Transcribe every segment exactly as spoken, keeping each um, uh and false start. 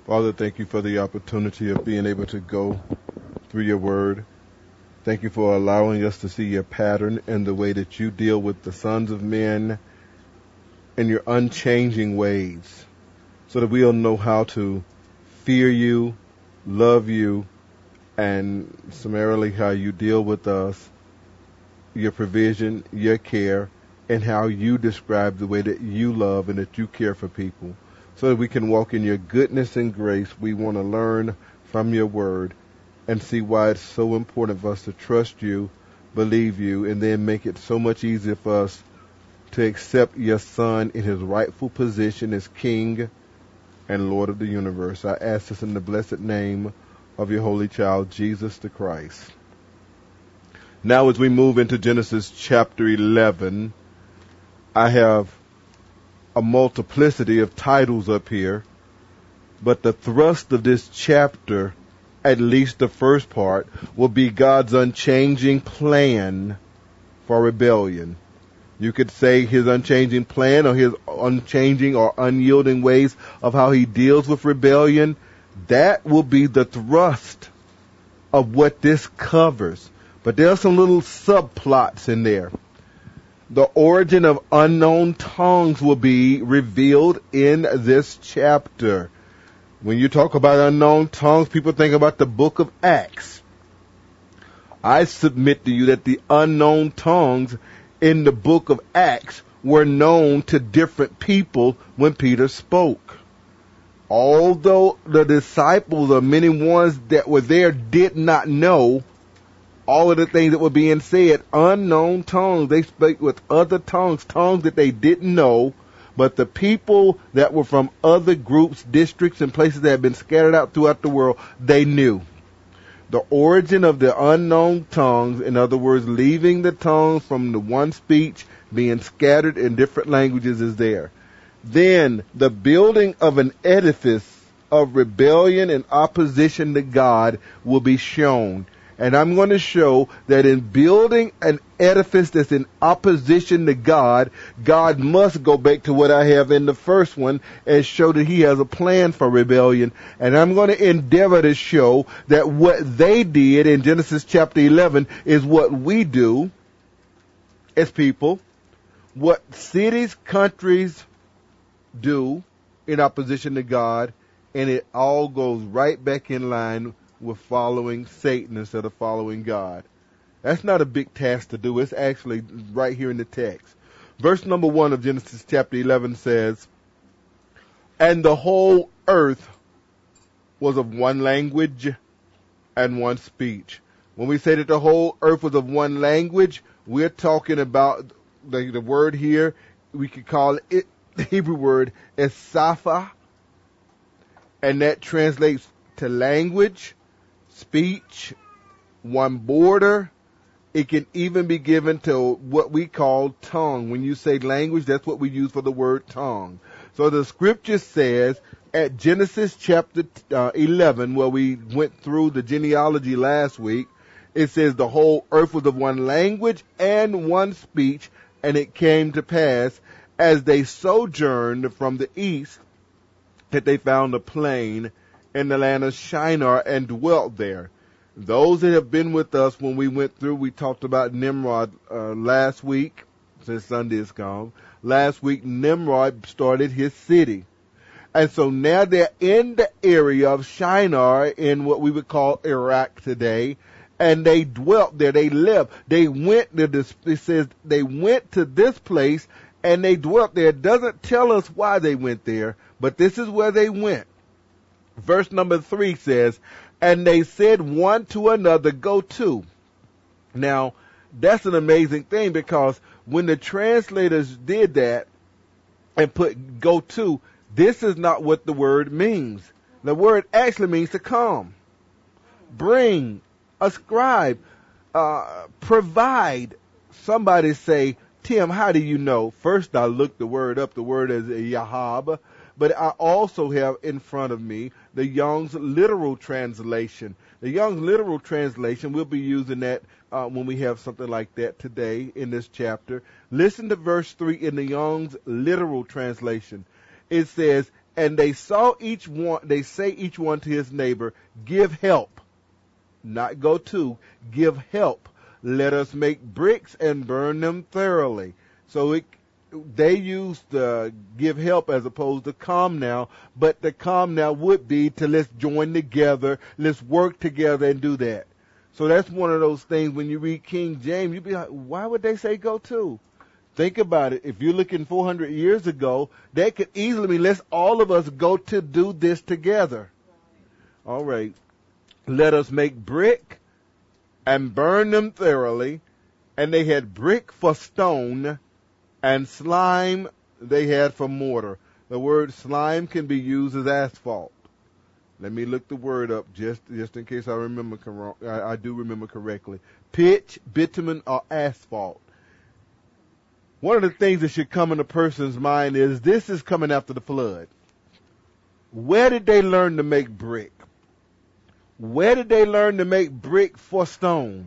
Father, thank you for the opportunity of being able to go through your word. Thank you for allowing us to see your pattern and the way that you deal with the sons of men and your unchanging ways so that we'll know how to fear you, love you, and summarily how you deal with us, your provision, your care, and how you describe the way that you love and that you care for people. So that we can walk in your goodness and grace, we want to learn from your word and see why it's so important for us to trust you, believe you, and then make it so much easier for us to accept your son in his rightful position as King and Lord of the universe. I ask this in the blessed name of your holy child, Jesus the Christ. Now as we move into Genesis chapter eleven, I have a multiplicity of titles up here, but the thrust of this chapter, at least the first part, will be God's unchanging plan for rebellion. You could say his unchanging plan or his unchanging or unyielding ways of how he deals with rebellion. That will be the thrust of what this covers. But there are some little subplots in there. The origin of unknown tongues will be revealed in this chapter. When you talk about unknown tongues, people think about the book of Acts. I submit to you that the unknown tongues in the book of Acts were known to different people when Peter spoke. Although the disciples or many ones that were there did not know all of the things that were being said, unknown tongues. They spoke with other tongues, tongues that they didn't know, but the people that were from other groups, districts, and places that had been scattered out throughout the world, they knew. The origin of the unknown tongues, in other words, leaving the tongues from the one speech, being scattered in different languages, is there. Then the building of an edifice of rebellion and opposition to God will be shown. And I'm going to show that in building an edifice that's in opposition to God, God must go back to what I have in the first one and show that he has a plan for rebellion. And I'm going to endeavor to show that what they did in Genesis chapter eleven is what we do as people, what cities, countries do in opposition to God, and it all goes right back in line with following Satan instead of following God. That's not a big task to do. It's actually right here in the text. Verse number one of Genesis chapter eleven says, "And the whole earth was of one language and one speech." When we say that the whole earth was of one language, we're talking about the, the word here, we could call it, the Hebrew word is Safa, and that translates to language, speech, one border. It can even be given to what we call tongue. When you say language, that's what we use for the word tongue. So the scripture says at Genesis chapter uh, eleven, where we went through the genealogy last week, it says the whole earth was of one language and one speech, and it came to pass as they sojourned from the east that they found a plain in the land of Shinar and dwelt there. Those that have been with us when we went through, we talked about Nimrod uh, last week, since Sunday is gone. Last week, Nimrod started his city. And so now they're in the area of Shinar in what we would call Iraq today, and they dwelt there. They lived. They went to this, it says they went to this place and they dwelt there. It doesn't tell us why they went there, but this is where they went. Verse number three says, "And they said one to another, go to." Now, that's an amazing thing, because when the translators did that and put go to, this is not what the word means. The word actually means to come, bring, ascribe, uh, provide. Somebody say, "Tim, how do you know?" First, I looked the word up. The word is Yahab. But I also have in front of me the Young's literal translation. The Young's literal translation, we'll be using that uh, when we have something like that today in this chapter. Listen to verse three in the Young's literal translation. It says, And they saw each one, they say each one to his neighbor, give help. Not go to, give help. Let us make bricks and burn them thoroughly. So it, they used the give help as opposed to come now, but the come now would be to let's join together, let's work together and do that. So that's one of those things when you read King James, you'd be like, why would they say go to? Think about it. If you're looking four hundred years ago, that could easily mean let's all of us go to do this together. All right. Let us make brick and burn them thoroughly. And they had brick for stone and slime they had for mortar. The word slime can be used as asphalt. Let me look the word up just, just in case I remember cor- I, I do remember correctly. Pitch, bitumen, or asphalt. One of the things that should come in a person's mind is this is coming after the flood. Where did they learn to make brick? Where did they learn to make brick for stone?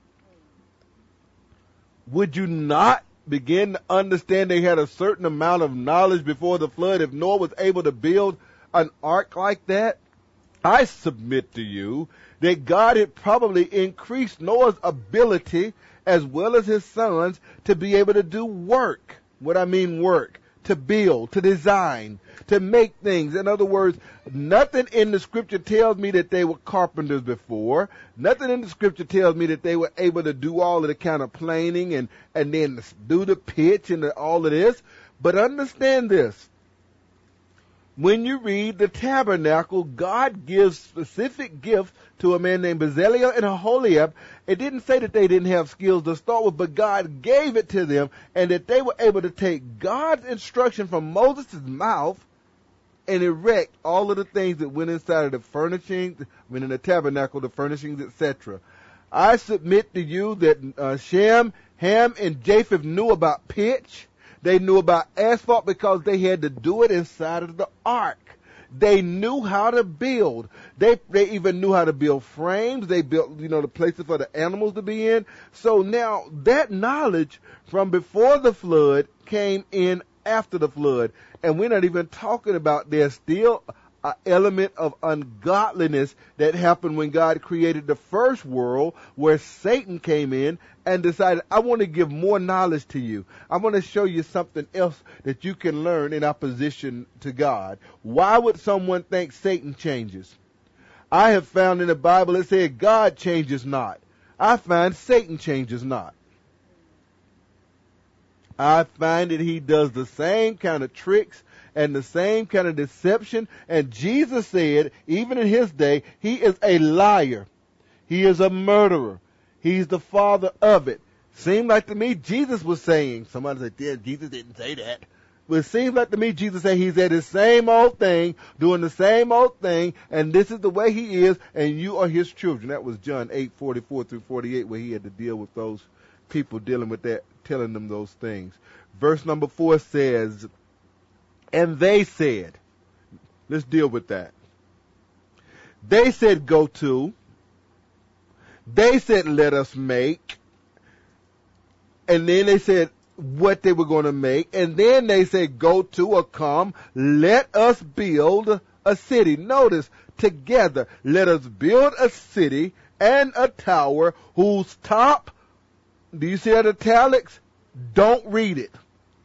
Would you not begin to understand they had a certain amount of knowledge before the flood if Noah was able to build an ark like that? I submit to you that God had probably increased Noah's ability as well as his sons to be able to do work. What I mean work, to build, to design, to make things. In other words, nothing in the scripture tells me that they were carpenters before. Nothing in the scripture tells me that they were able to do all of the kind of planing and, and then do the pitch and the, all of this. But understand this. When you read the tabernacle, God gives specific gifts to a man named Bezalel and Aholiab. It didn't say that they didn't have skills to start with, but God gave it to them, and that they were able to take God's instruction from Moses' mouth and erect all of the things that went inside of the furnishings, I mean in the tabernacle, the furnishings, et cetera. I submit to you that uh, Shem, Ham, and Japheth knew about pitch. They knew about asphalt because they had to do it inside of the ark. They knew how to build. They they even knew how to build frames. They built, you know, the places for the animals to be in. So now that knowledge from before the flood came in after the flood. And we're not even talking about there's still an element of ungodliness that happened when God created the first world, where Satan came in and decided, I want to give more knowledge to you. I want to show you something else that you can learn in opposition to God. Why would someone think Satan changes? I have found in the Bible it said God changes not. I find Satan changes not. I find that he does the same kind of tricks and the same kind of deception. And Jesus said, even in his day, he is a liar. He is a murderer. He's the father of it. Seemed like to me Jesus was saying, somebody said, yeah, Jesus didn't say that. But it seems like to me Jesus said he's at the same old thing, doing the same old thing, and this is the way he is, and you are his children. That was John eight, forty-four through forty-eight, where he had to deal with those people dealing with that, telling them those things. Verse number four says, and they said, let's deal with that. They said, go to. They said, let us make. And then they said what they were going to make. And then they said, go to or come. Let us build a city. Notice, together, let us build a city and a tower whose top, do you see that italics? Don't read it.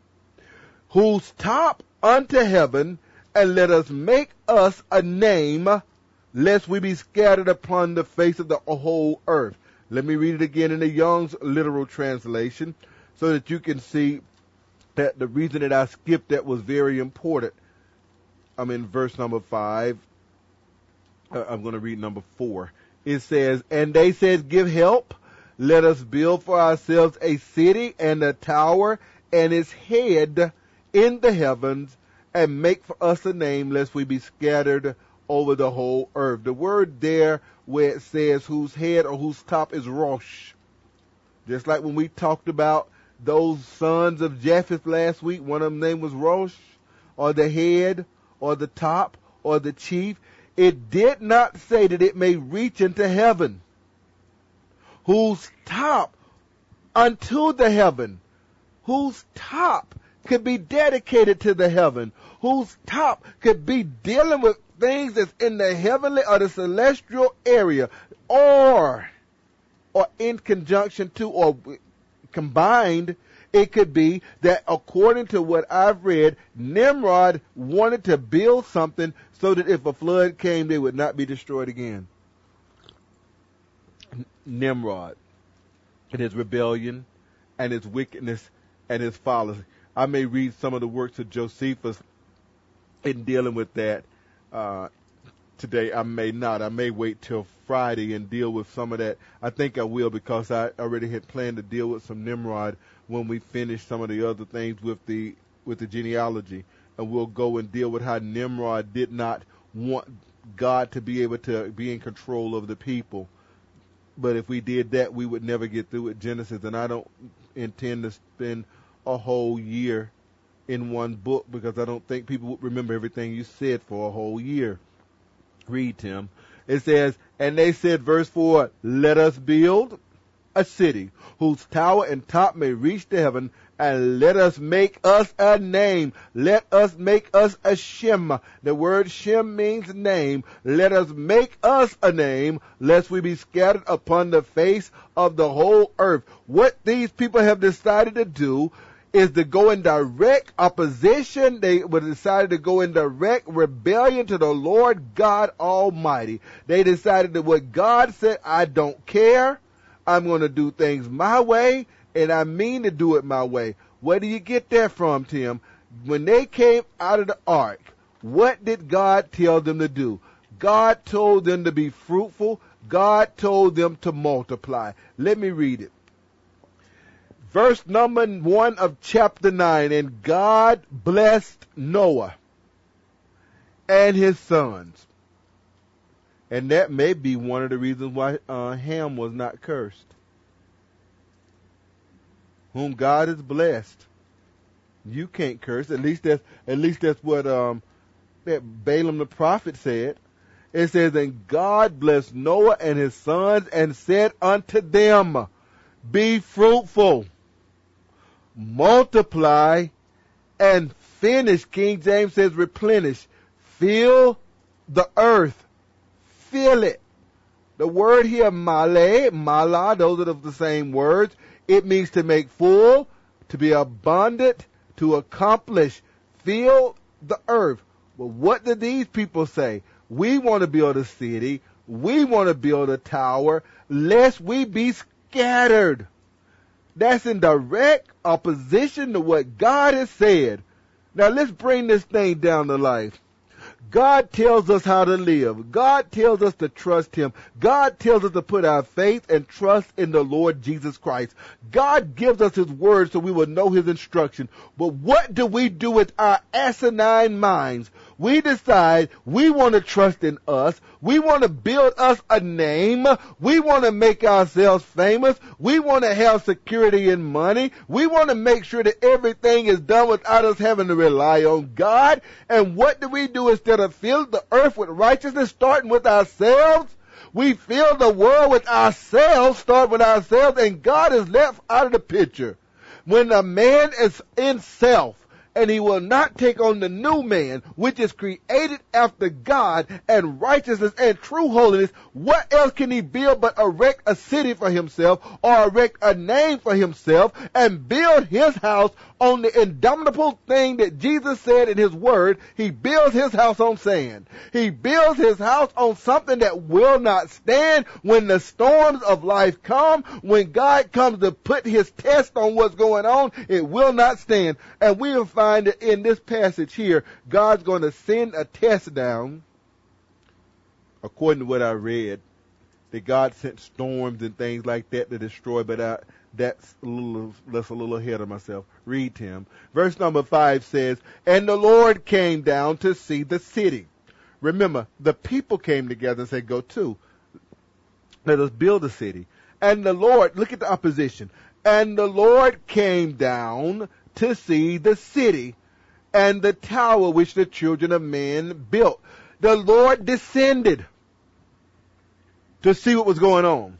Whose top unto heaven, and let us make us a name, lest we be scattered upon the face of the whole earth. Let me read it again in the Young's literal translation so that you can see that the reason that I skipped that was very important. I'm in verse number five. Uh, I'm going to read number four. It says, and they said, give help. Let us build for ourselves a city and a tower and its head in the heavens, and make for us a name, lest we be scattered over the whole earth. The word there where it says whose head or whose top is Rosh. Just like when we talked about those sons of Japheth last week, one of them name was Rosh, or the head, or the top, or the chief. It did not say that it may reach into heaven. Whose top unto the heaven. Whose top could be dedicated to the heaven, whose top could be dealing with things that's in the heavenly or the celestial area, or, or in conjunction to, or combined, it could be that according to what I've read, Nimrod wanted to build something so that if a flood came, they would not be destroyed again. Nimrod and his rebellion and his wickedness and his folly. I may read some of the works of Josephus in dealing with that uh, today. I may not. I may wait till Friday and deal with some of that. I think I will, because I already had planned to deal with some Nimrod when we finish some of the other things with the with the genealogy. And we'll go and deal with how Nimrod did not want God to be able to be in control of the people. But if we did that, we would never get through with Genesis. And I don't intend to spend a whole year in one book, because I don't think people would remember everything you said for a whole year. Read, Tim. It says, and they said, verse four, let us build a city whose tower and top may reach to heaven, and let us make us a name. Let us make us a Shem. The word Shem means name. Let us make us a name, lest we be scattered upon the face of the whole earth. What these people have decided to do is to go in direct opposition. They were decided to go in direct rebellion to the Lord God Almighty. They decided that what God said, I don't care. I'm going to do things my way, and I mean to do it my way. Where do you get that from, Tim? When they came out of the ark, what did God tell them to do? God told them to be fruitful. God told them to multiply. Let me read it. Verse number one of chapter nine, and God blessed Noah and his sons. And that may be one of the reasons why uh, Ham was not cursed. Whom God has blessed, you can't curse. At least that's at least that's what um, that Balaam the prophet said. It says, and God blessed Noah and his sons, and said unto them, be fruitful, multiply, and finish. King James says replenish. Fill the earth. Fill it. The word here, male, mala, those are the same words. It means to make full, to be abundant, to accomplish. Fill the earth. But what do these people say? We want to build a city. We want to build a tower, lest we be scattered. That's in direct opposition to what God has said. Now let's bring this thing down to life. God tells us how to live. God tells us to trust Him. God tells us to put our faith and trust in the Lord Jesus Christ. God gives us His word so we will know His instruction. But what do we do with our asinine minds? We decide we want to trust in us. We want to build us a name. We want to make ourselves famous. We want to have security and money. We want to make sure that everything is done without us having to rely on God. And what do we do instead of fill the earth with righteousness, starting with ourselves? We fill the world with ourselves, start with ourselves, and God is left out of the picture. When a man is in self, and he will not take on the new man, which is created after God and righteousness and true holiness, what else can he build but erect a city for himself, or erect a name for himself, and build his house on the indomitable thing that Jesus said in His word? He builds his house on sand. He builds his house on something that will not stand when the storms of life come. When God comes to put His test on what's going on, it will not stand. And we will find that in this passage here, God's going to send a test down, according to what I read, that God sent storms and things like that to destroy, but I, that's a little, that's a little ahead of myself. Read, Tim. Verse number five says, and the Lord came down to see the city. Remember, the people came together and said, go to. Let us build a city. And the Lord, look at the opposition. And the Lord came down to see the city and the tower which the children of men built. The Lord descended to see what was going on.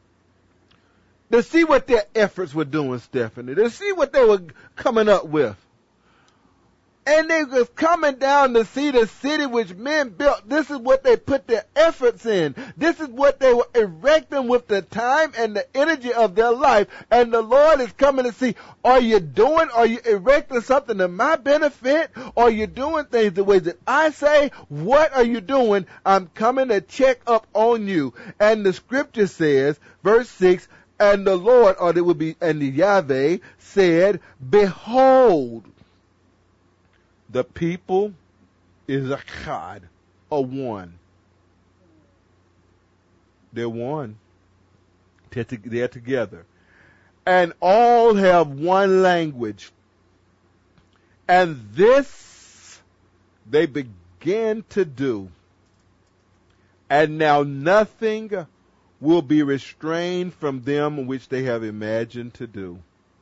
To see what their efforts were doing, Stephanie. To see what they were coming up with. And they was coming down to see the city which men built. This is what they put their efforts in. This is what they were erecting with the time and the energy of their life. And the Lord is coming to see, are you doing, are you erecting something to my benefit? Are you doing things the way that I say? What are you doing? I'm coming to check up on you. And the scripture says, verse six, and the Lord, or it would be, and the Yahweh said, behold, the people is a echad, a one. They're one. They're, to, they're together. And all have one language. And this they began to do. And now nothing will be restrained from them which they have imagined to do.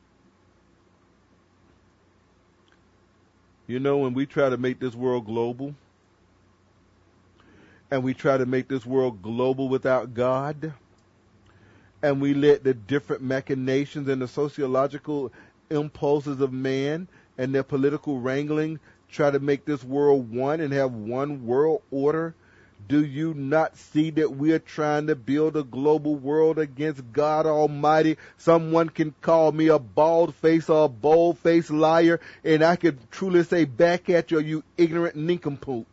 You know, when we try to make this world global, and we try to make this world global without God, and we let the different machinations and the sociological impulses of man and their political wrangling try to make this world one and have one world order, do you not see that we are trying to build a global world against God Almighty? Someone can call me a bald-faced or a bold-faced liar, and I could truly say back at you, you ignorant nincompoop.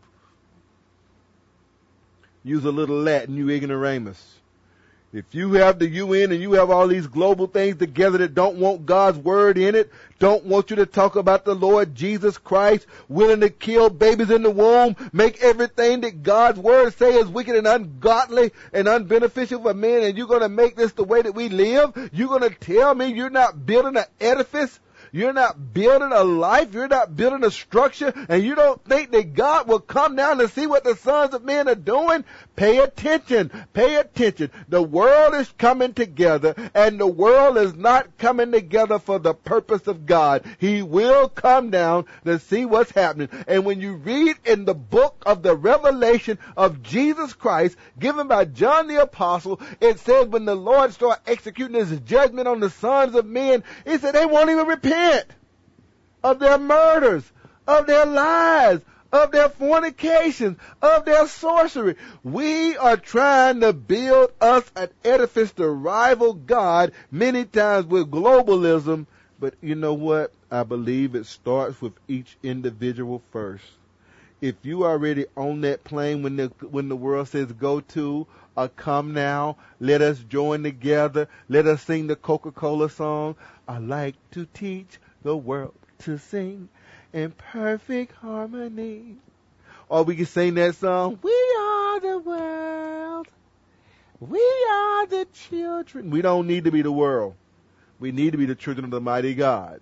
Use a little Latin, you ignoramus. If you have the U N and you have all these global things together that don't want God's word in it, don't want you to talk about the Lord Jesus Christ, willing to kill babies in the womb, make everything that God's word say is wicked and ungodly and unbeneficial for men, and you're going to make this the way that we live? You're going to tell me you're not building an edifice? You're not building a life. You're not building a structure. And you don't think that God will come down to see what the sons of men are doing? Pay attention. Pay attention. The world is coming together, and the world is not coming together for the purpose of God. He will come down to see what's happening. And when you read in the book of the revelation of Jesus Christ given by John the Apostle, it says when the Lord started executing his judgment on the sons of men, he said they won't even repent of their murders, of their lies, of their fornications, of their sorcery. We are trying to build us an edifice to rival God many times with globalism. But you know what? I believe it starts with each individual first. If you are already on that plane when the when the world says go to or come now, let us join together. Let us sing the Coca-Cola song. I like to teach the world to sing in perfect harmony. Or we can sing that song, we are the world. We are the children. We don't need to be the world. We need to be the children of the mighty God.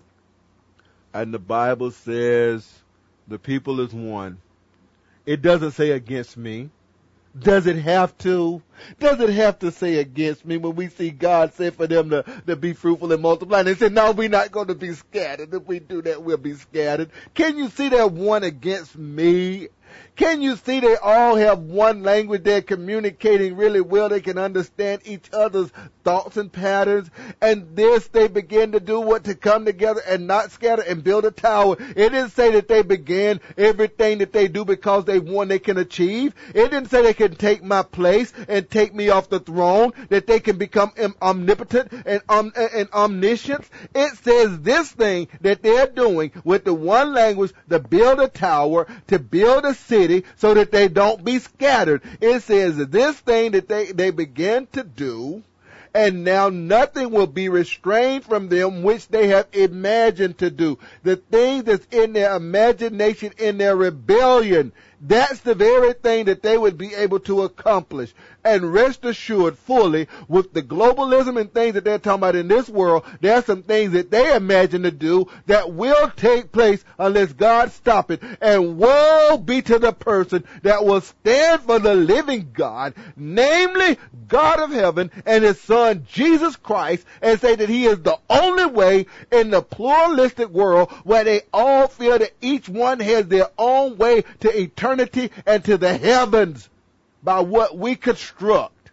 And the Bible says the people is one. It doesn't say against me. Does it have to? Does it have to say against me when we see God say for them to, to be fruitful and multiply? And they say, no, we're not going to be scattered. If we do that, we'll be scattered. Can you see that one against me? Can you see they all have one language? They're communicating really well. They can understand each other's thoughts and patterns. And this they begin to do what? To come together and not scatter and build a tower. It didn't say that they began everything that they do because they want they can achieve. It didn't say they can take my place and take me off the throne, that they can become omnipotent and, um, and omniscient. It says this thing that they're doing with the one language to build a tower, to build a city so that they don't be scattered. It says this thing that they, they begin to do, and now nothing will be restrained from them which they have imagined to do. The thing that's in their imagination, in their rebellion, that's the very thing that they would be able to accomplish. And rest assured fully, with the globalism and things that they're talking about in this world, there are some things that they imagine to do that will take place unless God stop it. And woe be to the person that will stand for the living God, namely God of heaven and his son Jesus Christ, and say that he is the only way in the pluralistic world where they all feel that each one has their own way to eternity and to the heavens by what we construct.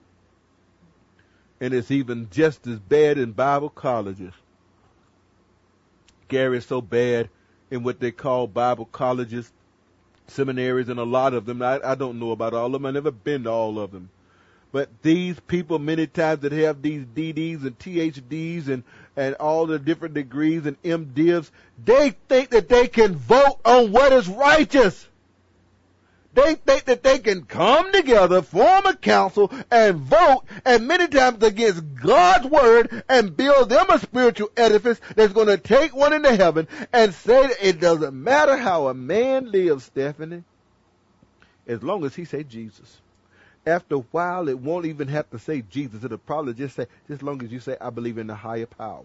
And it's even just as bad in Bible colleges. Gary, it's so bad in what they call Bible colleges, seminaries, and a lot of them. I, I don't know about all of them. I've never been to all of them. But these people, many times, that have these D Ds and T H Ds and, and all the different degrees and M Divs, they think that they can vote on what is righteous. They think that they can come together, form a council, and vote, and many times against God's word, and build them a spiritual edifice that's going to take one into heaven, and say that it doesn't matter how a man lives, Stephanie, as long as he say Jesus. After a while, it won't even have to say Jesus. It'll probably just say, just as long as you say, I believe in the higher power.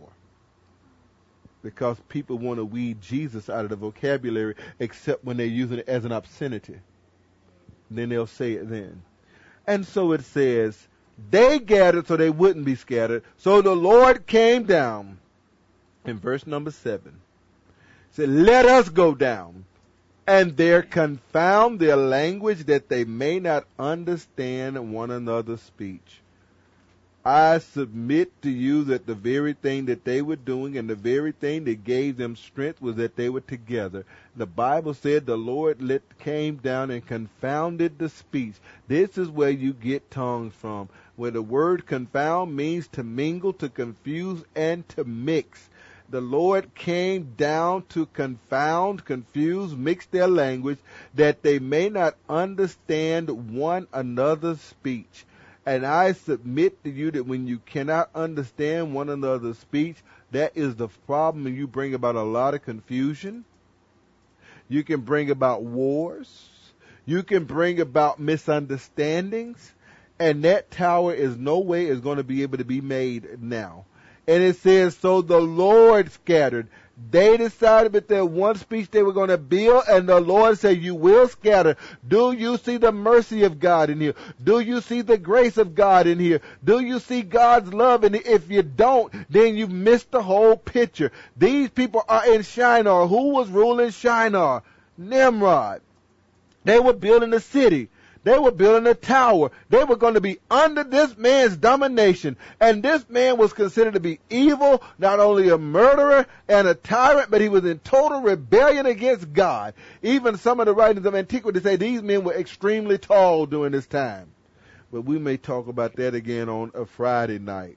Because people want to weed Jesus out of the vocabulary, except when they're using it as an obscenity. Then they'll say it then. And so it says, they gathered so they wouldn't be scattered. So the Lord came down. In verse number seven, said, let us go down, and there confound their language, that they may not understand one another's speech. I submit to you that the very thing that they were doing and the very thing that gave them strength was that they were together. The Bible said the Lord let, came down and confounded the speech. This is where you get tongues from, where the word confound means to mingle, to confuse, and to mix. The Lord came down to confound, confuse, mix their language, that they may not understand one another's speech. And I submit to you that when you cannot understand one another's speech, that is the problem, and you bring about a lot of confusion. You can bring about wars. You can bring about misunderstandings. And that tower is no way is going to be able to be made now. And it says, so the Lord scattered. They decided with their one speech they were going to build, and the Lord said, you will scatter. Do you see the mercy of God in here? Do you see the grace of God in here? Do you see God's love in here? If you don't, then you've missed the whole picture. These people are in Shinar. Who was ruling Shinar? Nimrod. They were building a city. They were building a tower. They were going to be under this man's domination. And this man was considered to be evil, not only a murderer and a tyrant, but he was in total rebellion against God. Even some of the writings of antiquity say these men were extremely tall during this time. But we may talk about that again on a Friday night.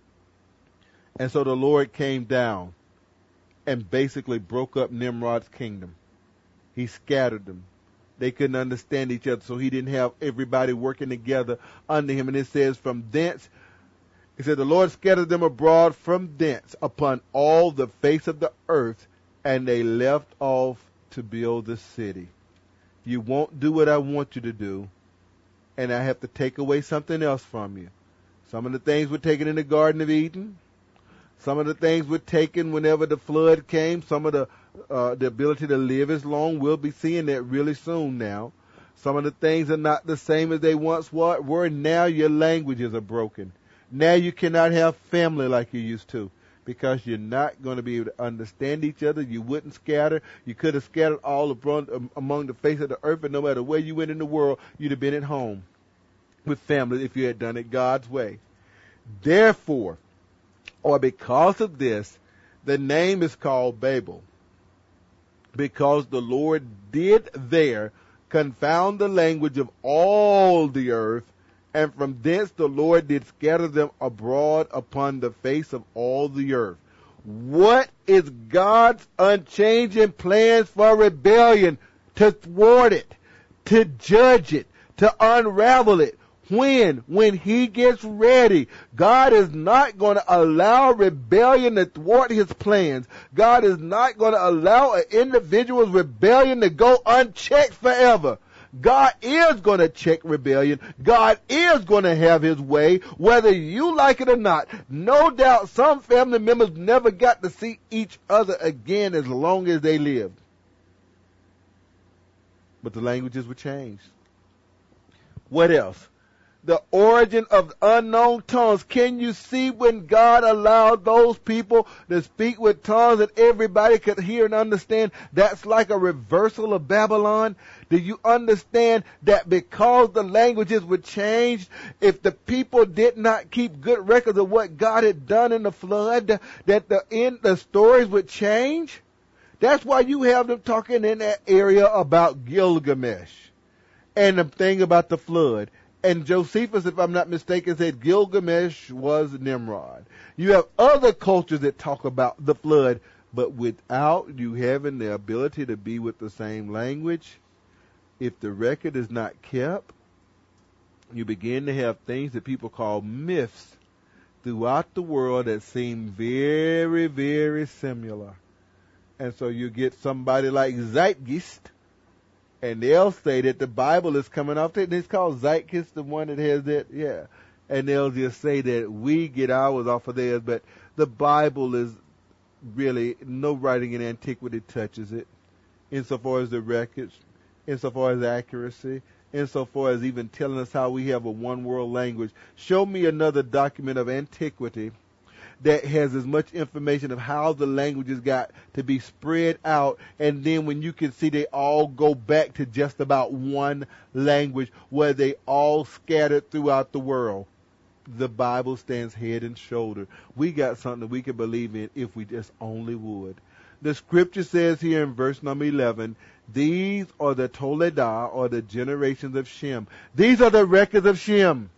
And so the Lord came down and basically broke up Nimrod's kingdom. He scattered them. They couldn't understand each other, so he didn't have everybody working together under him. And it says, from thence, it said, the Lord scattered them abroad from thence upon all the face of the earth, and they left off to build the city. You won't do what I want you to do, and I have to take away something else from you. Some of the things were taken in the Garden of Eden. Some of the things were taken whenever the flood came. Some of the uh, the ability to live as long, we'll be seeing that really soon now. Some of the things are not the same as they once were. Now your languages are broken. Now you cannot have family like you used to, because you're not going to be able to understand each other. You wouldn't scatter. You could have scattered all abroad, among the face of the earth, and no matter where you went in the world, you'd have been at home with family if you had done it God's way. Therefore, or because of this, the name is called Babel, because the Lord did there confound the language of all the earth, and from thence the Lord did scatter them abroad upon the face of all the earth. What is God's unchanging plans for rebellion? To thwart it, to judge it, to unravel it. When? When he gets ready. God is not going to allow rebellion to thwart his plans. God is not going to allow an individual's rebellion to go unchecked forever. God is going to check rebellion. God is going to have his way, whether you like it or not. No doubt some family members never got to see each other again as long as they lived. But the languages were changed. What else? The origin of unknown tongues. Can you see when God allowed those people to speak with tongues that everybody could hear and understand? That's like a reversal of Babylon. Do you understand that because the languages were changed, if the people did not keep good records of what God had done in the flood, that the end, the stories would change? That's why you have them talking in that area about Gilgamesh and the thing about the flood. And Josephus, if I'm not mistaken, said Gilgamesh was Nimrod. You have other cultures that talk about the flood, but without you having the ability to be with the same language, if the record is not kept, you begin to have things that people call myths throughout the world that seem very, very similar. And so you get somebody like Zeitgeist, and they'll say that the Bible is coming off it. It's called Zeitgeist, the one that has that, yeah. And they'll just say that we get ours off of theirs, but the Bible is really, no writing in antiquity touches it, insofar as the records, insofar as accuracy, insofar as even telling us how we have a one world language. Show me another document of antiquity that has as much information of how the languages got to be spread out, and then when you can see they all go back to just about one language where they all scattered throughout the world. The Bible stands head and shoulder. We got something we can believe in if we just only would. The scripture says here in verse number eleven, these are the Toledah, or the generations of Shem. These are the records of Shem.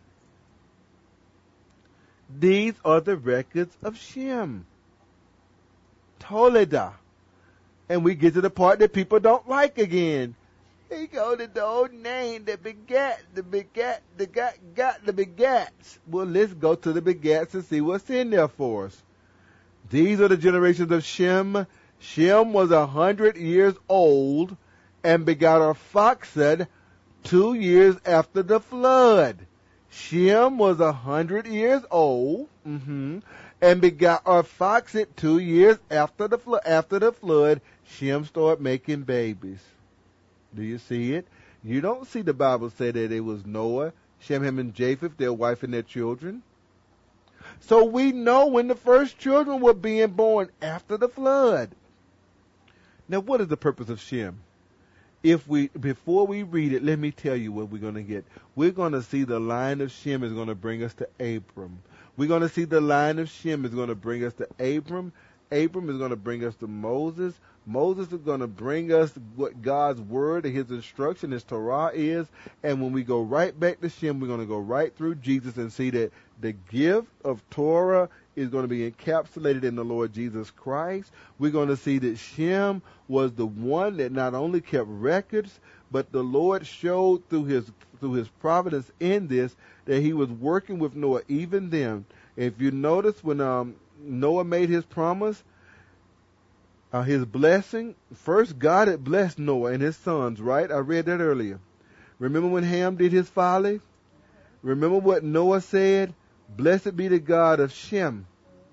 These are the records of Shem. Toledah. And we get to the part that people don't like again. They go to the old name, the begat, the begat, the got, got the begats. Well, let's go to the begats and see what's in there for us. These are the generations of Shem. Shem was a hundred years old and begot Arphaxad two years after the flood. Shem was a hundred years old, mm-hmm, and begot Arphaxad two years after the flood. After the flood, Shem started making babies. Do you see it? You don't see the Bible say that it was Noah, Shem, Ham, and Japheth, their wife and their children. So we know when the first children were being born after the flood. Now, what is the purpose of Shem? If we, before we read it, let me tell you what we're going to get. We're going to see the line of Shem is going to bring us to Abram. We're going to see the line of Shem is going to bring us to Abram. Abram is going to bring us to Moses. Moses is going to bring us what God's word and his instruction, his Torah is. And when we go right back to Shem, we're going to go right through Jesus and see that the gift of Torah is going to be encapsulated in the Lord Jesus Christ. We're going to see that Shem was the one that not only kept records, but the Lord showed through his through his providence in this that he was working with Noah even then. If you notice when um, Noah made his promise, uh, his blessing, first God had blessed Noah and his sons, right? I read that earlier. Remember when Ham did his folly? Remember what Noah said? Blessed be the God of Shem.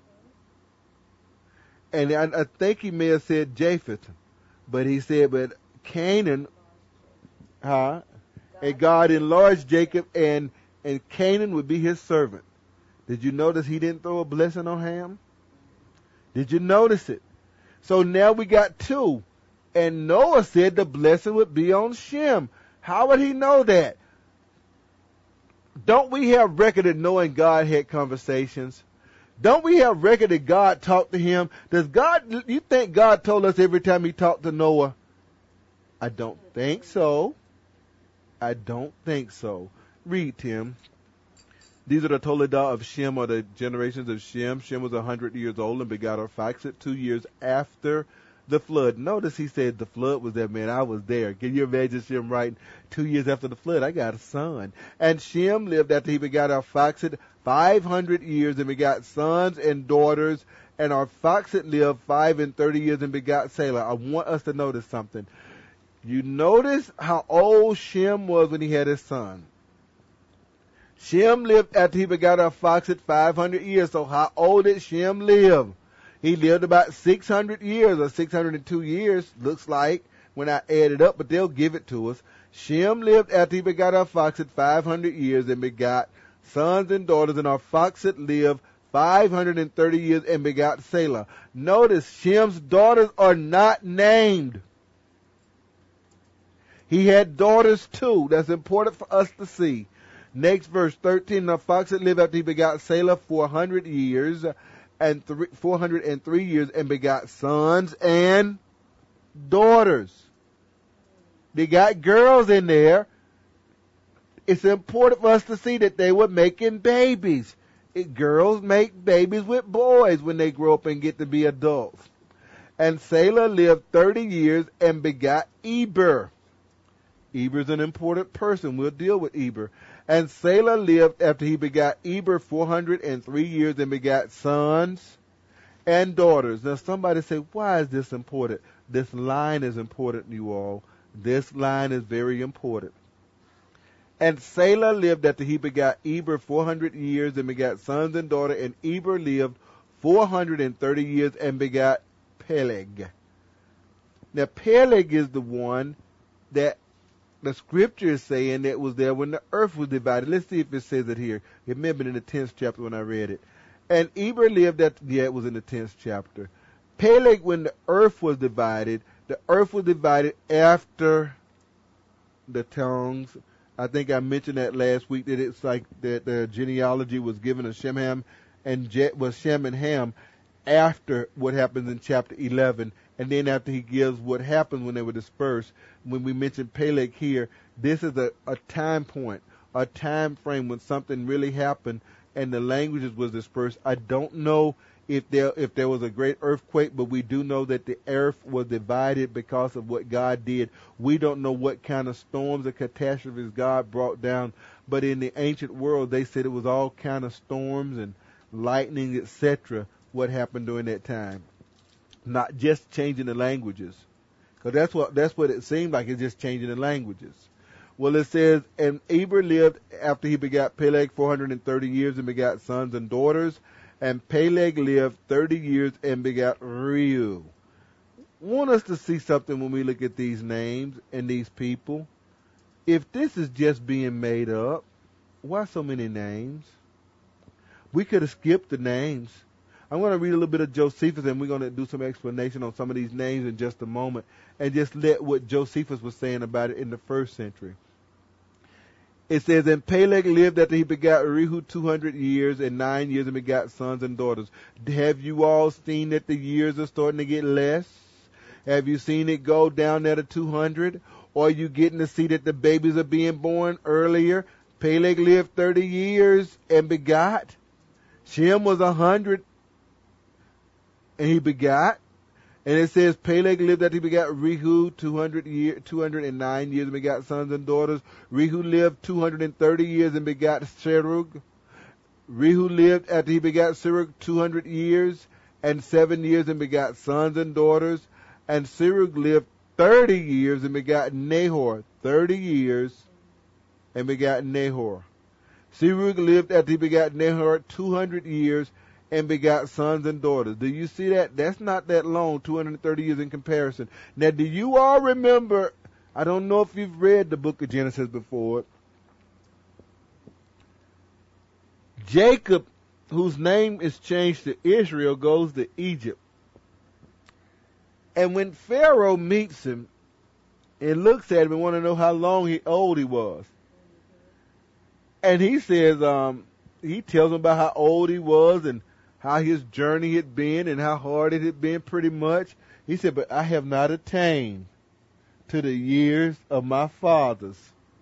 And I, I think he may have said Japheth, but he said, but Canaan, huh? And God enlarged Jacob, and, and Canaan would be his servant. Did you notice he didn't throw a blessing on Ham? Did you notice it? So now we got two. And Noah said the blessing would be on Shem. How would he know that? Don't we have record of Noah and God had conversations? Don't we have record that God talked to him? Does God, you think God told us every time he talked to Noah? I don't think so. I don't think so. Read, Tim. These are the Toledah of Shem, or the generations of Shem. Shem was a hundred years old and begot Arphaxad two years after the flood. Notice he said the flood was there, man. I was there. Can you imagine Shem writing, two years after the flood, I got a son. And Shem lived after he begot Arphaxad five hundred years and begot sons and daughters. And Arphaxad lived five and thirty years and begot Salah. I want us to notice something. You notice how old Shem was when he had his son. Shem lived after he begot Arphaxad five hundred years. So how old did Shem live? He lived about six hundred years, or six hundred two years, looks like, when I add it up, but they'll give it to us. Shem lived after he begot Arphaxad five hundred years and begot sons and daughters, and Arphaxad lived five hundred thirty years and begot Salah. Notice, Shem's daughters are not named. He had daughters too. That's important for us to see. Next verse thirteen, Arphaxad lived after he begot Salah four hundred years and three, four hundred and three years and begot sons and daughters. They got girls in there. It's important for us to see that they were making babies. It, girls make babies with boys when they grow up and get to be adults. And Salah lived thirty years and begot Eber. Eber's an important person. We'll deal with Eber. And Salah lived after he begot Eber four hundred and three years and begot sons and daughters. Now somebody say, why is this important? This line is important, you all. This line is very important. And Salah lived after he begot Eber four hundred years and begot sons and daughters. And Eber lived four hundred and thirty years and begot Peleg. Now Peleg is the one that the scripture is saying that was there when the earth was divided. Let's see if it says it here. It may have been in the tenth chapter when I read it. And Eber lived at, yeah, it was in the tenth chapter. Peleg, when the earth was divided, the earth was divided after the tongues. I think I mentioned that last week, that it's like that the genealogy was given to Shem, Ham, and Je- was Shem and Ham after what happens in chapter eleven, and then after he gives what happened when they were dispersed. When we mention Peleg here, this is a, a time point, a time frame when something really happened and the languages was dispersed. I don't know if there if there was a great earthquake, but we do know that the earth was divided because of what God did. We don't know what kind of storms or catastrophes God brought down, but in the ancient world they said it was all kind of storms and lightning, et cetera, what happened during that time. Not just changing the languages. Because that's what, that's what it seemed like, it's just changing the languages. Well, it says, and Eber lived after he begot Peleg four hundred thirty years and begot sons and daughters. And Peleg lived thirty years and begot Reu. Want us to see something when we look at these names and these people. If this is just being made up, why so many names? We could have skipped the names. I'm going to read a little bit of Josephus, and we're going to do some explanation on some of these names in just a moment, and just let what Josephus was saying about it in the first century. It says, and Peleg lived after he begot Reu two hundred years and nine years and begot sons and daughters. Have you all seen that the years are starting to get less? Have you seen it go down there to two hundred? Or are you getting to see that the babies are being born earlier? Peleg lived thirty years and begot. Shem was one hundred and he begot. And it says Peleg lived after he begot Reu two hundred year, two hundred nine years and begot sons and daughters. Reu lived two hundred thirty years and begot Serug. Reu lived after he begot Serug two hundred years and seven years and begot sons and daughters. And Serug lived thirty years and begot Nahor. thirty years and begot Nahor. Serug lived after he begot Nahor two hundred years and begot sons and daughters. Do you see that? That's not that long, two hundred thirty years in comparison. Now, do you all remember, I don't know if you've read the book of Genesis before, Jacob, whose name is changed to Israel, goes to Egypt. And when Pharaoh meets him and looks at him and want to know how long he old he was, and he says, um, he tells him about how old he was and how his journey had been and how hard it had been pretty much. He said, but I have not attained to the years of my fathers.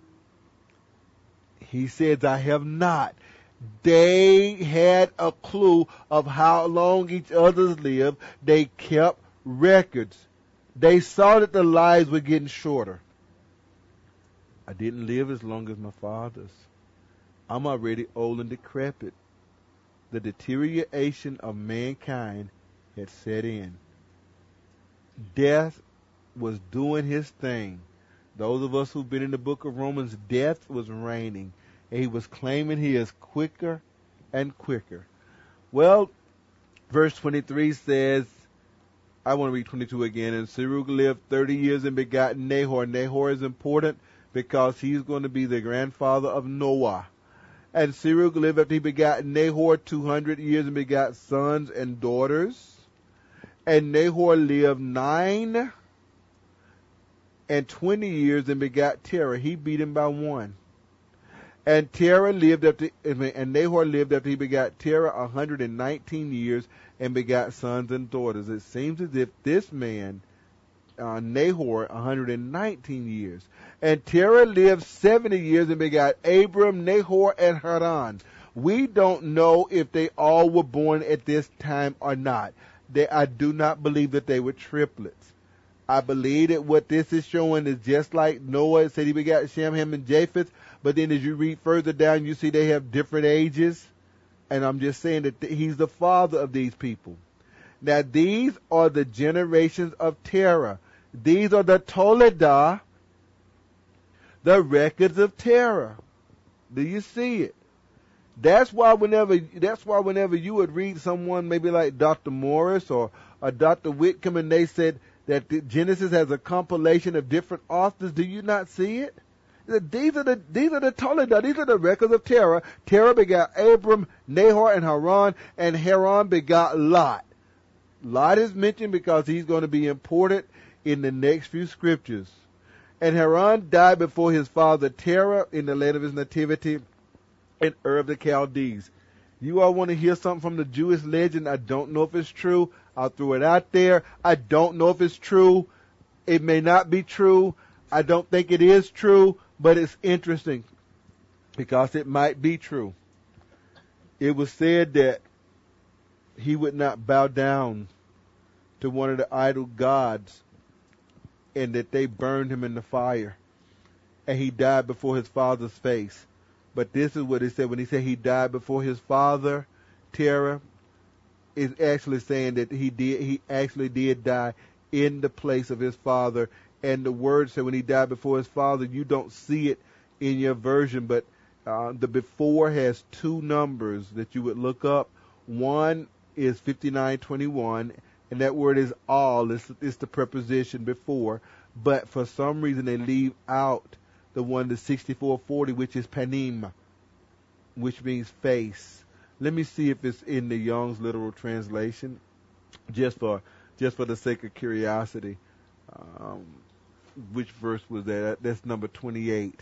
He says, I have not. They had a clue of how long each other's lived. They kept records. They saw that the lives were getting shorter. I didn't live as long as my fathers. I'm already old and decrepit. The deterioration of mankind had set in. Death was doing his thing. Those of us who've been in the book of Romans, death was reigning. And he was claiming he is quicker and quicker. Well, verse twenty-three says, I want to read twenty-two again. And Serug lived thirty years and begot Nahor. Nahor is important because he's going to be the grandfather of Noah. And Serug lived after he begot Nahor two hundred years and begot sons and daughters. And Nahor lived nine and twenty years and begot Terah. He beat him by one. And Terah lived after, and Nahor lived after he begot Terah a hundred and nineteen years and begot sons and daughters. It seems as if this man, uh, Nahor, a hundred and nineteen years. And Terah lived seventy years and begot Abram, Nahor, and Haran. We don't know if they all were born at this time or not. They, I do not believe that they were triplets. I believe that what this is showing is just like Noah said he begot Shem, Ham, and Japheth. But then as you read further down, you see they have different ages. And I'm just saying that th- he's the father of these people. Now, these are the generations of Terah. These are the Toledah, the records of Terah. Do you see it? That's why whenever that's why whenever you would read someone maybe like Doctor Morris or, or Doctor Whitcomb, and they said that the Genesis has a compilation of different authors, do you not see it? These are the these are the Toledah, these are the records of Terah. Terah begot Abram, Nahor, and Haran, and Haran begot Lot. Lot is mentioned because he's going to be important in the next few scriptures. And Haran died before his father Terah in the land of his nativity in Ur of the Chaldees. You all want to hear something from the Jewish legend? I don't know if it's true. I'll throw it out there. I don't know if it's true. It may not be true. I don't think it is true, but it's interesting because it might be true. It was said that he would not bow down to one of the idol gods and that they burned him in the fire and he died before his father's face. But this is what he said when he said he died before his father. Terah is actually saying that he did, he actually did die in the place of his father. And the word said when he died before his father, you don't see it in your version, but uh, the before has two numbers that you would look up. One is fifty-nine twenty-one, and that word is all. It's, it's the preposition before. But for some reason they leave out the one to sixty-four forty, which is panim, which means face. Let me see if it's in the Young's literal translation, just for just for the sake of curiosity. Um, which verse was that? That's number twenty-eight.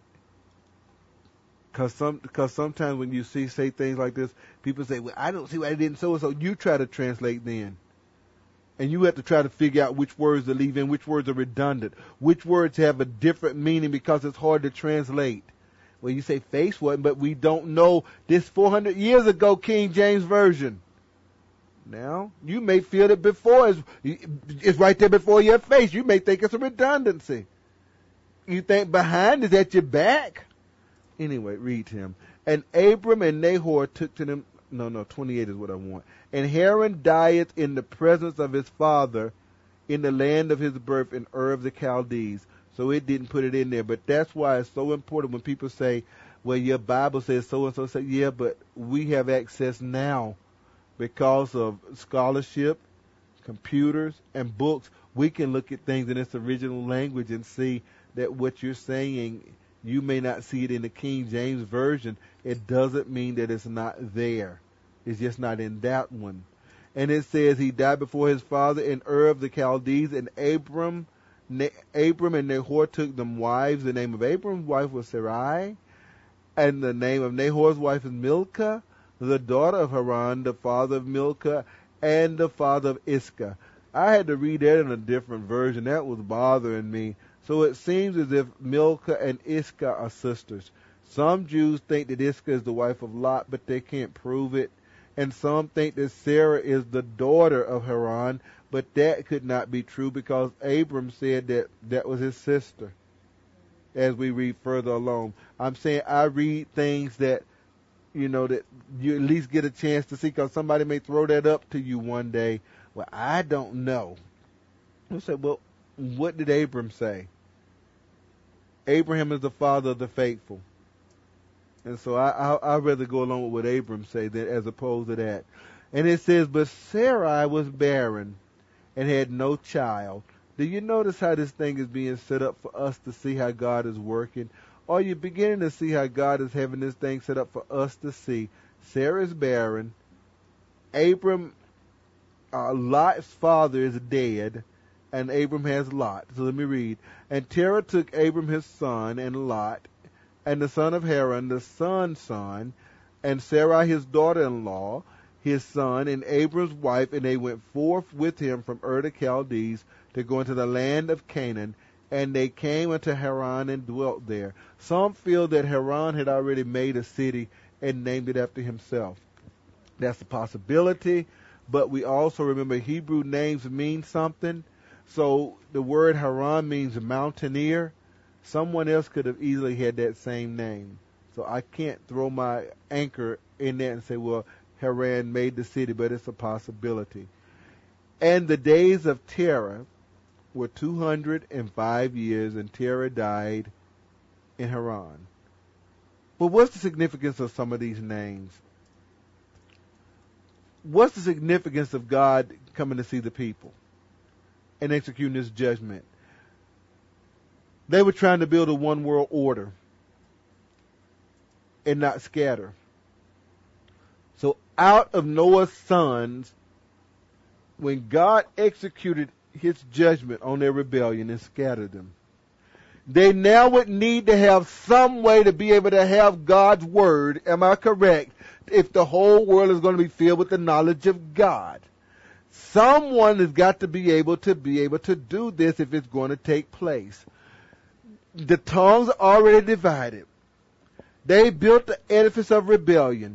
Cause some, cause sometimes when you see say things like this, people say, "Well, I don't see why I didn't so and so." You try to translate then, and you have to try to figure out which words to leave in, which words are redundant, which words have a different meaning because it's hard to translate. Well, you say face wasn't, but we don't know this four hundred years ago King James Version. Now, you may feel that before is it's right there before your face. You may think it's a redundancy. You think behind is at your back. Anyway, read him. And Abram and Nahor took to them. No, no, twenty-eight is what I want. And Haran dieth in the presence of his father in the land of his birth in Ur of the Chaldees. So it didn't put it in there. But that's why it's so important when people say, well, your Bible says so-and-so. Say, yeah, but we have access now because of scholarship, computers, and books. We can look at things in its original language and see that what you're saying, you may not see it in the King James Version. It doesn't mean that it's not there. It's just not in that one. And it says he died before his father in Ur of the Chaldees, and Abram, Na- Abram and Nahor took them wives. The name of Abram's wife was Sarai, and the name of Nahor's wife is Milcah, the daughter of Haran, the father of Milcah, and the father of Iscah. I had to read that in a different version. That was bothering me. So it seems as if Milcah and Iscah are sisters. Some Jews think that Iscah is the wife of Lot, but they can't prove it. And some think that Sarah is the daughter of Haran, but that could not be true because Abram said that that was his sister. As we read further along, I'm saying I read things that, you know, that you at least get a chance to see, because somebody may throw that up to you one day. Well, I don't know. I said, well, what did Abram say? Abraham is the father of the faithful. And so I, I, I'd rather go along with what Abram said than as opposed to that. And it says, but Sarai was barren and had no child. Do you notice how this thing is being set up for us to see how God is working? Are you beginning to see how God is having this thing set up for us to see? Sarah is barren. Abram, uh, Lot's father is dead, and Abram has Lot. So let me read. And Terah took Abram his son and Lot, and the son of Haran, the son's son, and Sarai his daughter-in-law, his son, and Abram's wife, and they went forth with him from Ur the Chaldees to go into the land of Canaan, and they came unto Haran and dwelt there. Some feel that Haran had already made a city and named it after himself. That's a possibility, but we also remember Hebrew names mean something. So the word Haran means mountaineer. Someone else could have easily had that same name. So I can't throw my anchor in there and say, well, Haran made the city, but it's a possibility. And the days of Terah were two hundred five years, and Terah died in Haran. But what's the significance of some of these names? What's the significance of God coming to see the people and executing his judgment? They were trying to build a one world order and not scatter. So out of Noah's sons, when God executed his judgment on their rebellion and scattered them, they now would need to have some way to be able to have God's word, am I correct, if the whole world is going to be filled with the knowledge of God. Someone has got to be able to be able to do this if it's going to take place. The tongues are already divided. They built the edifice of rebellion.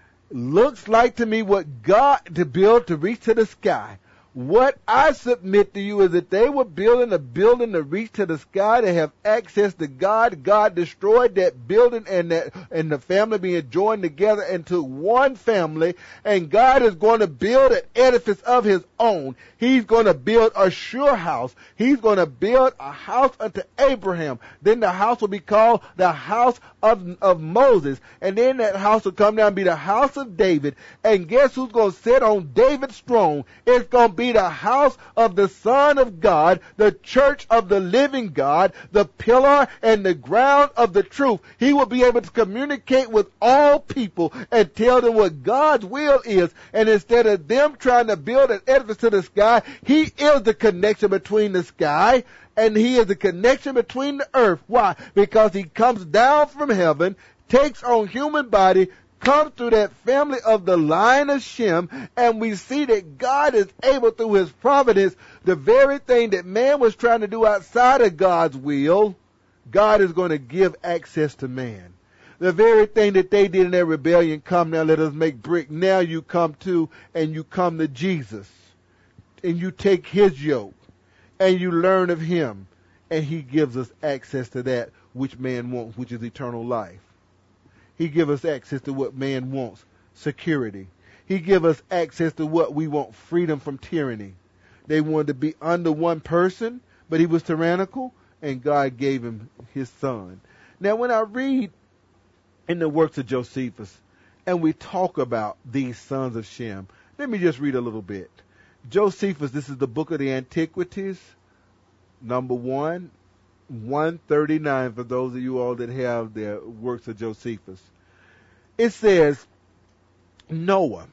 Looks like to me what God to build to reach to the sky. What I submit to you is that they were building a building to reach to the sky, to have access to God. God destroyed that building and that and the family being joined together into one family. And God is going to build an edifice of his own. He's going to build a sure house. He's going to build a house unto Abraham. Then the house will be called the house of, of Moses. And then that house will come down and be the house of David. And guess who's going to sit on David's throne? It's going to be the house of the Son of God, the church of the living God, the pillar and the ground of the truth. He will be able to communicate with all people and tell them what God's will is. And instead of them trying to build an edifice to the sky, he is the connection between the sky and he is the connection between the earth. Why? Because he comes down from heaven, takes on human body, comes through that family of the line of Shem, and we see that God is able through his providence, the very thing that man was trying to do outside of God's will, God is going to give access to man. The very thing that they did in their rebellion, come now let us make brick, now you come to and you come to Jesus and you take his yoke and you learn of him, and he gives us access to that which man wants, which is eternal life. He gives us access to what man wants, security. He gives us access to what we want, freedom from tyranny. They wanted to be under one person, but he was tyrannical, and God gave him his son. Now, when I read in the works of Josephus, and we talk about these sons of Shem, let me just read a little bit. Josephus, this is the book of the Antiquities, number one, one thirty-nine, for those of you all that have their works of Josephus. It says, Noah,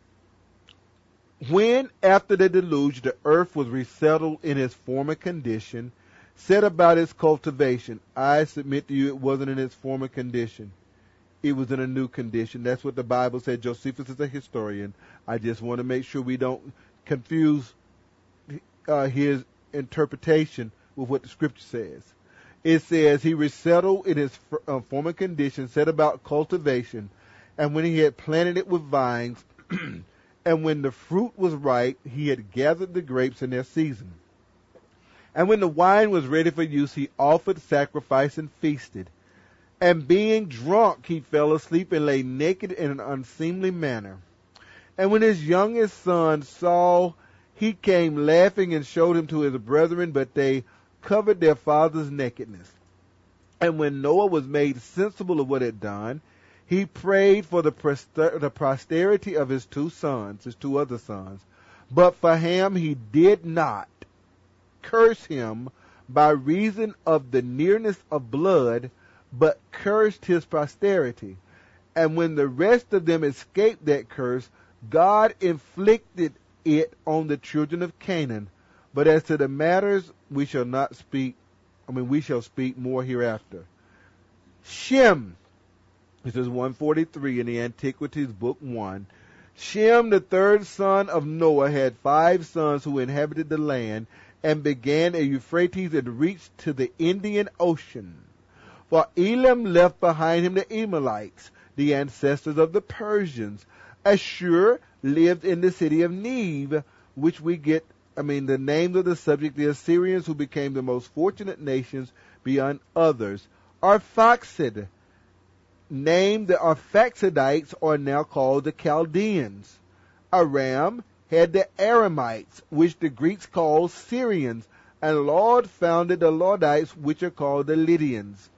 when after the deluge the earth was resettled in its former condition, set about its cultivation. I submit to you it wasn't in its former condition. It was in a new condition. That's what the Bible said. Josephus is a historian. I just want to make sure we don't confuse uh, his interpretation with what the scripture says. It says he resettled in his uh, former condition, set about cultivation, and when he had planted it with vines, and when the fruit was ripe, he had gathered the grapes in their season. And when the wine was ready for use, he offered sacrifice and feasted. And being drunk, he fell asleep and lay naked in an unseemly manner. And when his youngest son saw, he came laughing and showed him to his brethren, but they covered their father's nakedness. And when Noah was made sensible of what had done, he prayed for the, poster- the posterity of his two sons, his two other sons. But for Ham he did not curse him by reason of the nearness of blood, but cursed his posterity. And when the rest of them escaped that curse, God inflicted it on the children of Canaan. But as to the matters we shall not speak, I mean, we shall speak more hereafter. Shem. This is one forty-three in the Antiquities, Book one. Shem, the third son of Noah, had five sons who inhabited the land and began at Euphrates and reached to the Indian Ocean. For Elam left behind him the Emalites, the ancestors of the Persians. Ashur lived in the city of Neve, which we get, I mean, the names of the subject, the Assyrians, who became the most fortunate nations beyond others. Arphaxad, named the Arphaxadites, are now called the Chaldeans. Aram had the Aramites, which the Greeks called Syrians, and Lod founded the Lodites, which are called the Lydians.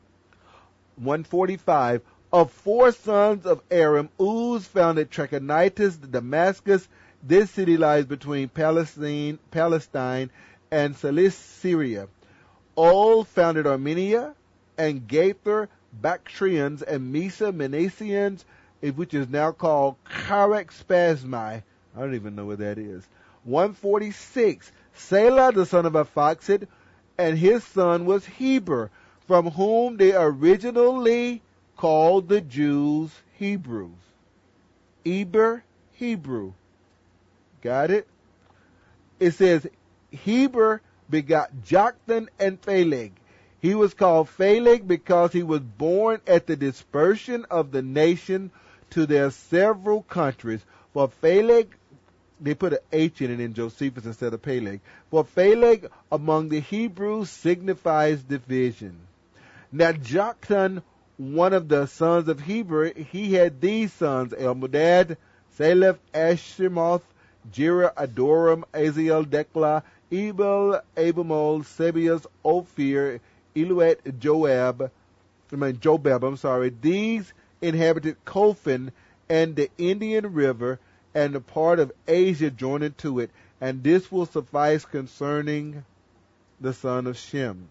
one forty-five. Of four sons of Aram, Uz founded Trachonitis, Damascus. This city lies between Palestine, Palestine and Cilicia. Ol founded Armenia, and Gaither, Bactrians, and Mesa, Menasians, which is now called Charax-Spasmai. I don't even know what that is. one forty-six. Selah, the son of Arphaxad, and his son was Heber, from whom they originally called the Jews Hebrews. Eber, Hebrew. Got it? It says, Heber begot Joktan and Phaleg. He was called Phaleg because he was born at the dispersion of the nation to their several countries. For Phaleg, they put an H in it in Josephus instead of Peleg. For Phaleg among the Hebrews signifies division. Now Joktan, one of the sons of Heber, he had these sons: Elmodad, Saleph, Ashimoth, Jira, Adoram, Aziel, Dekla, Ebel, Abamol, Sebias, Ophir, Eluat, Joab, I mean Jobab, I'm sorry. These inhabited Kofin and the Indian River and the part of Asia joining to it, and this will suffice concerning the son of Shem.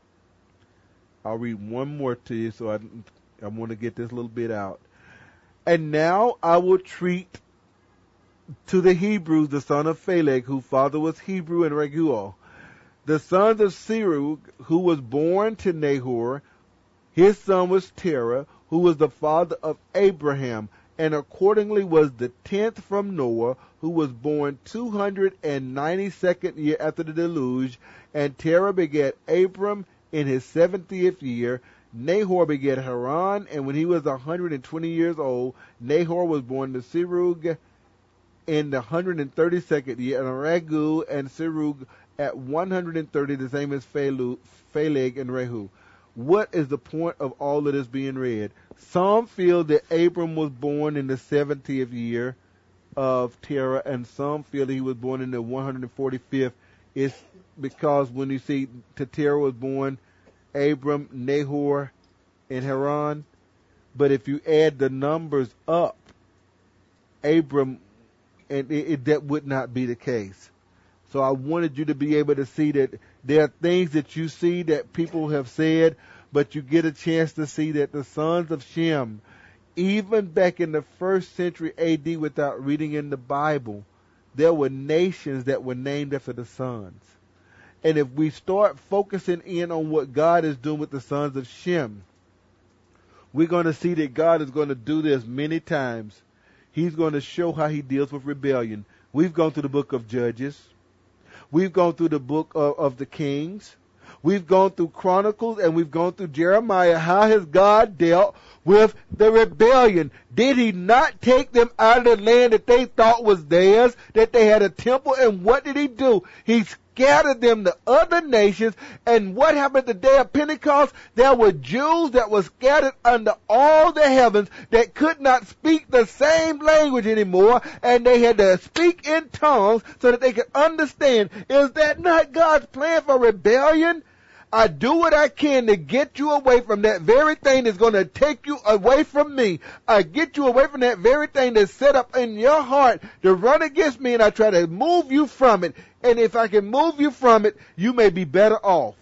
I'll read one more to you, so I, I want to get this little bit out. And now I will treat to the Hebrews the son of Phaleg, whose father was Hebrew and Raguel. The sons of Serug, who was born to Nahor, his son was Terah, who was the father of Abraham, and accordingly was the tenth from Noah, who was born two hundred ninety-second year after the deluge. And Terah begat Abram in his seventieth year. Nahor begat Haran, and when he was a hundred and twenty years old, Nahor was born to Serug in the hundred and thirty-second year, and Ragu and Serug at one hundred and thirty, the same as Phaleg and Rehu. What is the point of all of this being read? Some feel that Abram was born in the seventieth year of Terah, and some feel that he was born in the one hundred forty-fifth. It's because when you see to Terah was born Abram, Nahor, and Haran. But if you add the numbers up, Abram, and it, it, that would not be the case. So I wanted you to be able to see that there are things that you see that people have said, but you get a chance to see that the sons of Shem, even back in the first century A D without reading in the Bible, there were nations that were named after the sons. And if we start focusing in on what God is doing with the sons of Shem, we're going to see that God is going to do this many times. He's going to show how he deals with rebellion. We've gone through the book of Judges. We've gone through the book of, of the Kings. We've gone through Chronicles, and we've gone through Jeremiah. How has God dealt with the rebellion? Did he not take them out of the land that they thought was theirs, that they had a temple? And what did he do? He scattered them to other nations. And what happened the day of Pentecost? There were Jews that were scattered under all the heavens that could not speak the same language anymore, and they had to speak in tongues so that they could understand. Is that not God's plan for rebellion? I do what I can to get you away from that very thing that's going to take you away from me. I get you away from that very thing that's set up in your heart to run against me, and I try to move you from it. And if I can move you from it, you may be better off.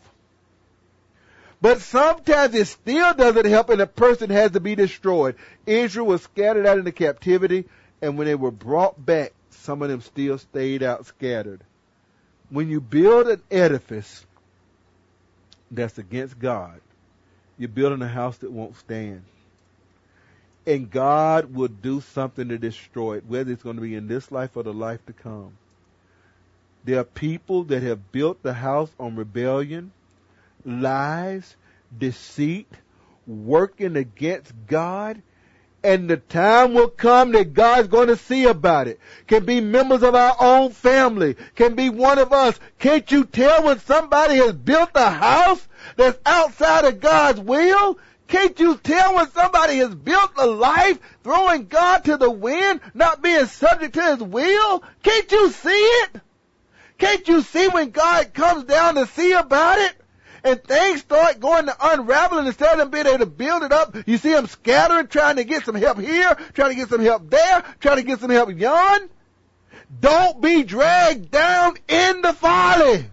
But sometimes it still doesn't help, and a person has to be destroyed. Israel was scattered out into captivity, and when they were brought back, some of them still stayed out scattered. When you build an edifice that's against God, You're building a house that won't stand. And God will do something to destroy it, whether it's going to be in this life or the life to come. There are people that have built the house on rebellion, lies, deceit, working against God, and the time will come that God's going to see about it. Can be members of our own family, can be one of us. Can't you tell when somebody has built a house that's outside of God's will? Can't you tell when somebody has built a life throwing God to the wind, not being subject to His will? Can't you see it? Can't you see when God comes down to see about it? And things start going to unraveling instead of them being able to build it up. You see them scattering, trying to get some help here, trying to get some help there, trying to get some help yon. Don't be dragged down in the folly.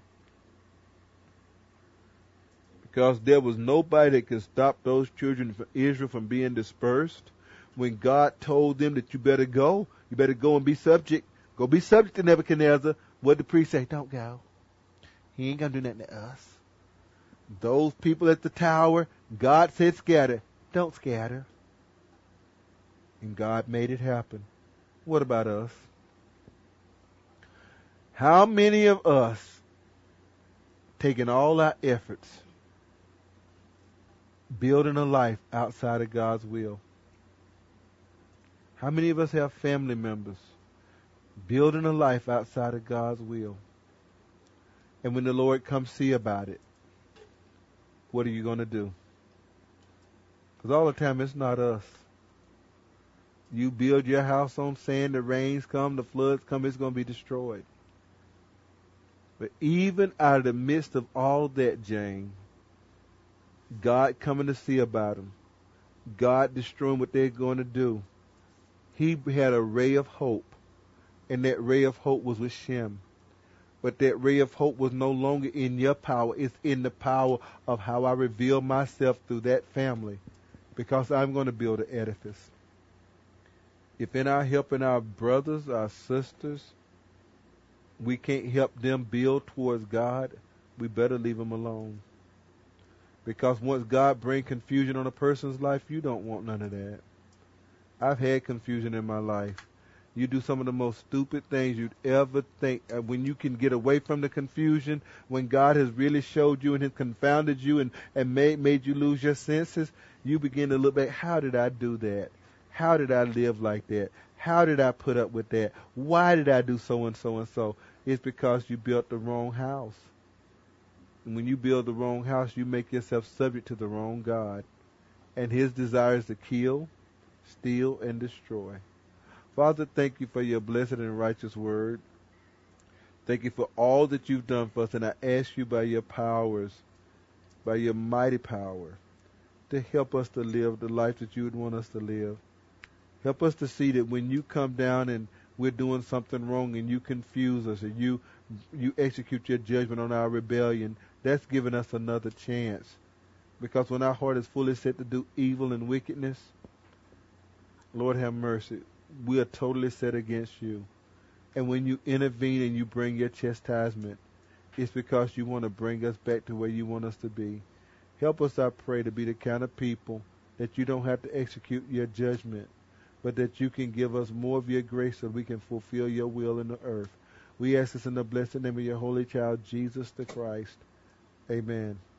Because there was nobody that could stop those children of Israel from being dispersed. When God told them that you better go, you better go and be subject. Go be subject to Nebuchadnezzar. What did the priest say? Don't go. He ain't going to do nothing to us. Those people at the tower, God said scatter. Don't scatter. And God made it happen. What about us? How many of us, taking all our efforts, building a life outside of God's will? How many of us have family members building a life outside of God's will? And when the Lord comes see about it, what are you going to do? Because all the time it's not us. You build your house on sand, the rains come, the floods come, it's going to be destroyed. But even out of the midst of all that, Jane, God coming to see about them, God destroying what they're going to do, He had a ray of hope. And that ray of hope was with Shem. But that ray of hope was no longer in your power. It's in the power of how I reveal myself through that family. Because I'm going to build an edifice. If in our helping our brothers, our sisters, we can't help them build towards God, we better leave them alone. Because once God brings confusion on a person's life, you don't want none of that. I've had confusion in my life. You do some of the most stupid things you'd ever think. Uh, when you can get away from the confusion, when God has really showed you and has confounded you and, and made, made you lose your senses, you begin to look back, how did I do that? How did I live like that? How did I put up with that? Why did I do so and so and so? It's because you built the wrong house. And when you build the wrong house, you make yourself subject to the wrong God. And His desire is to kill, steal, and destroy. Father, thank you for your blessed and righteous word. Thank you for all that you've done for us. And I ask you by your powers, by your mighty power, to help us to live the life that you would want us to live. Help us to see that when you come down and we're doing something wrong and you confuse us and you, you execute your judgment on our rebellion, that's giving us another chance. Because when our heart is fully set to do evil and wickedness, Lord have mercy, we are totally set against you. And when you intervene and you bring your chastisement, it's because you want to bring us back to where you want us to be. Help us, I pray, to be the kind of people that you don't have to execute your judgment, but that you can give us more of your grace so we can fulfill your will in the earth. We ask this in the blessed name of your holy child, Jesus the Christ. Amen.